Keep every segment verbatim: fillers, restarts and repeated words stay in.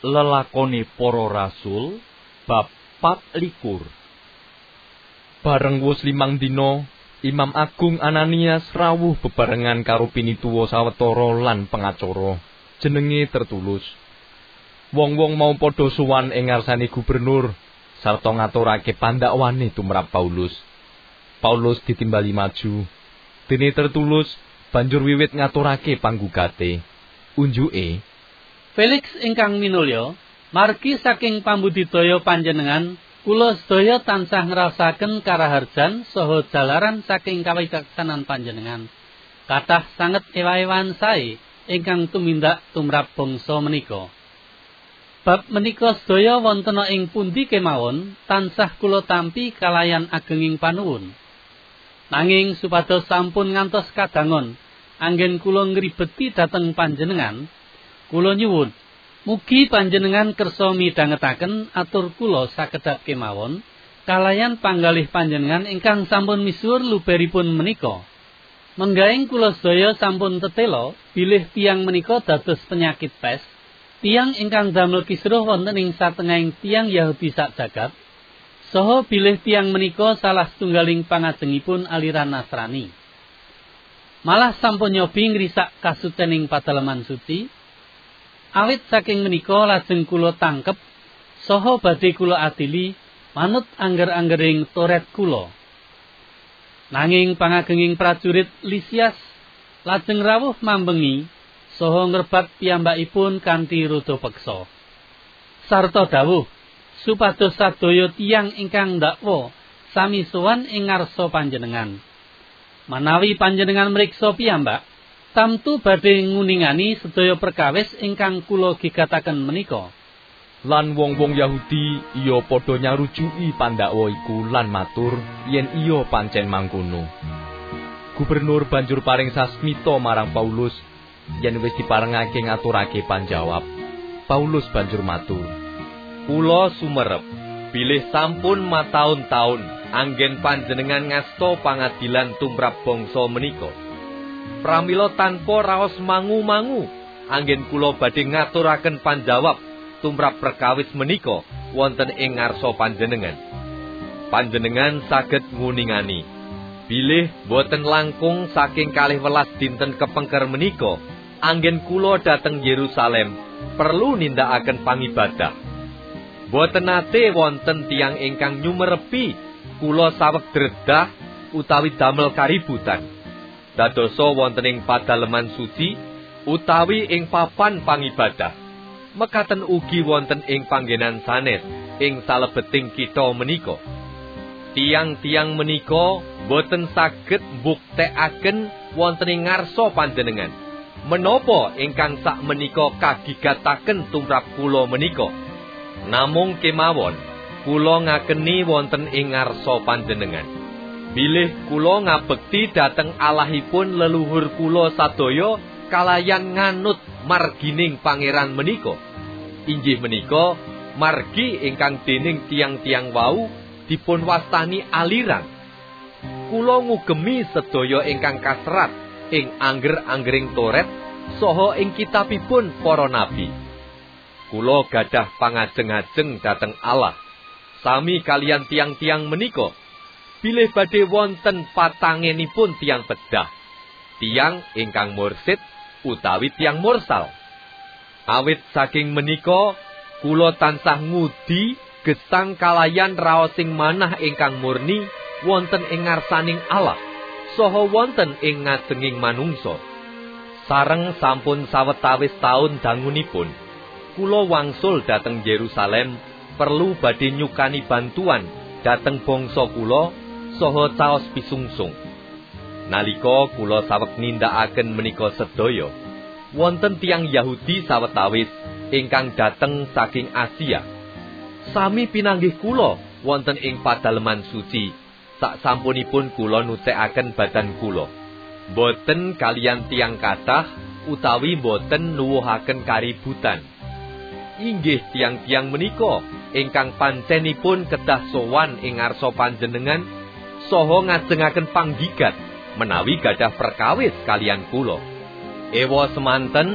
Lelakone Para Rasul bab pat likur. Bareng wus limang dina, Imam Agung Ananias rawuh bebarengan karo pinituwa sawetara lan pengacara, jenenge Tertulus. Wong-wong mau padha sowan ing ngarsane gubernur sarta ngaturake pandakwane tumrap Paulus. Paulus ditimbali maju. Dene Tertulus banjur wiwit ngaturake panggugate. Unjuke, Felix ingkang minulya, margi saking pambudidaya panjenengan, kula sedaya tansah ngrasaken karaharjan saha jalaran saking kawicaksanan panjenengan. Kathah sanget ewa-ewan sae ingkang tumindak tumrap bangsa menika. Bab menika sedaya wonten ing pundi kemawon, tansah kula tampi kalayan agenging panuwun. Nanging supados sampun ngantos kadangon, anggen kula ngribeti dhateng panjenengan, kula nyuwun, mugi panjenengan kersa midhangetaken atur kula sakedap kemawon, kalayan panggalih panjenengan ingkang sampun misuwur luberipun menika. Menggaing kula sedaya sampun tetela bilih tiyang menika dados penyakit pes, tiyang ingkang damel kisruh wonten ing satengahing tiyang Yahudi sak jagat, saha bilih tiyang menika salah setunggaling pangajengipun aliran Nasrani. Malah sampun nyobi ngrisak kasucening padaleman suci. Awit saking menika lajeng kula tangkep saha badhe kula adili manut angger-anggering Toret kula. Nanging pangagenging prajurit Lisias lajeng rawuh mambengi saha ngrebat piyambakipun kanthi rada peksa. Sarta dawuh supados sadaya tiyang ingkang ndakwa sami sowan ing ngarsa panjenengan. Manawi panjenengan mriksa piyambak, tamtu badhe nguningani sedaya perkawis ingkang kula gigataken menika. Lan wong-wong Yahudi iya padha nyarujuki pandakwa iku lan matur yen iya pancen mangkono. Gubernur banjur paring sasmita marang Paulus yen wis diparengake ngaturake panjawab. Paulus banjur matur, "Kula sumerep bilih sampun mataun-taun anggen panjenengan ngasta pangadilan tumrap bangsa menika. Pramila tanpa raos mangu-mangu, anggen kula badhe ngaturaken panjawab tumrap perkawis menika wonten ing ngarsa panjenengan. Panjenengan saged nguningani, bilih boten langkung saking kalih welas dinten kepengker menika, anggen kula dhateng Yerusalem perlu nindakaken pangibadah. Boten nate wonten tiyang ingkang nyumerepi kula saweg dredah utawi damel kaributan. Dadosa wonten ing padaleman suci utawi ing papan pangibadah. Mekaten ugi wonten ing panggenan sanes ing salebeting kitha menika. Tiang-tiang menika boten saged mbuktekaken wonten ing ngarsa panjenengan menapa ingkang sak menika kagigataken tumrap kula menika. Namung kemawon kula ngakeni wonten ing ngarsa panjenengan. Bilih kula ngabekti dhateng Allahipun leluhur kula sadaya kalayan nganut margining pangeran menika. Inggih menika margi ingkang dening tiang-tiang wau dipun wastani aliran. Kula ngugemi sedaya ingkang kaserat ing angger-anggering Toret saha ing kitabipun para nabi. Kula gadah pangajeng-ajeng dhateng Allah sami kalian tiang-tiang menika. Bilih badhe wonten patangenipun tiang bedah, tiang ingkang mursid utawi tiang mursal. Awit saking menika kula tansah ngudi gesang kalayan raosing manah ingkang murni wonten ing ngarsaning Allah saha wonten ing ngajenging manungsa. Sareng sampun sawetawis taun dangunipun kula wangsul dhateng Yerusalem perlu badhe nyukani bantuan dhateng bangsa kula saha caos pisungsung. Nalika kula saweg nindakaken menika sedaya, wonten tiyang Yahudi sawetawis ingkang dhateng saking Asia. Sami pinanggih kula wonten ing padaleman suci sak sampunipun kula nutekaken badan kula. Boten kalian tiyang kathah utawi boten nuwuhaken kaributan. Inggih tiang-tiang menika ingkang pancenipun kedah sowan ing ngarsa panjenengan saha ngajengaken panggigat menawi gadah perkawis kalian kula. Ewa semanten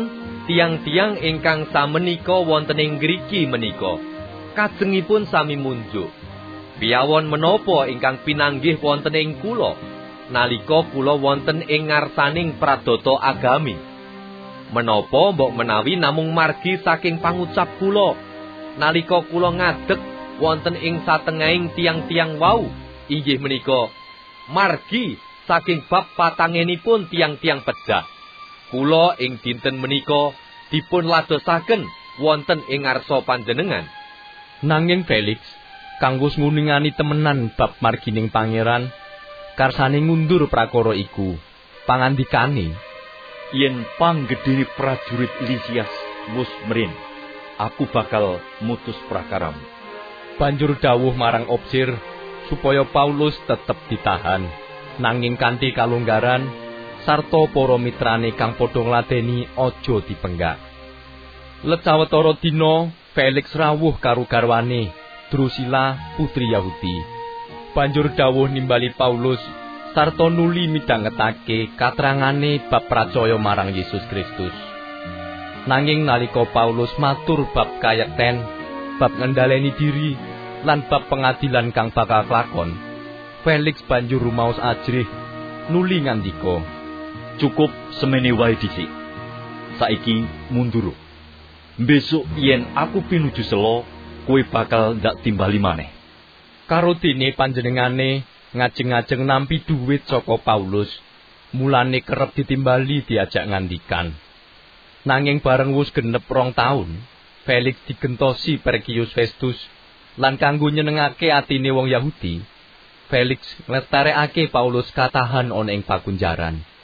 tiang-tiang ingkang samenika wonten ing ngriki menika kajengipun sami munjuk. Piyawon menapa ingkang pinanggih wonten ing kula nalika kula wonten ing ngarsaning pradata agami? Menapa mbok menawi namung margi saking pangucap kula nalika kula ngadeg wonten ing satengahing tiang-tiang wau, inggih menika margi saking bab patangenipun tiang-tiang pedah. Kula ing dinten menika dipun ladosaken wonten ing ngarsa panjenengan. Nanging Felix kang wis nguningani temenan bab margining pangeran karsane ngundur prakara iku, pangandikane, yen panggedhe prajurit Lisias wis mrin, aku bakal mutus prakaram. Banjur dawuh marang Opsir supaya Paulus tetep ditahan, nanging kanthi kalonggaran sarta para mitrane kang padha ngladeni aja dipenggak. Let sawetara dina Felix rawuh karo garwane Drusila putri Yahudi. Banjur dawuh nimbali Paulus sarta nuli midhangetake katerangane bab pracaya marang Yesus Kristus. Nanging nalika Paulus matur bab kayekten, bab ngendhaleni diri lan bab pengadilan kang bakal klakon, Felix banjur rumaos ajrih nuli ngandika, cukup semene wae dhisik. Saiki mundur. Besok yen aku pinuju sela, kowe bakal ndak timbali maneh. Karo dene panjenengane ngajeng-ajeng nampi dhuwit saka Paulus, mulane kerep ditimbali diajak ngandikan. Nanging bareng wis genep rong taun, Felix digentosi Perkius Festus lan kanggo nyenengake atine wong Yahudi, Felix nglestarekake Paulus katahan ana ing pakunjaran.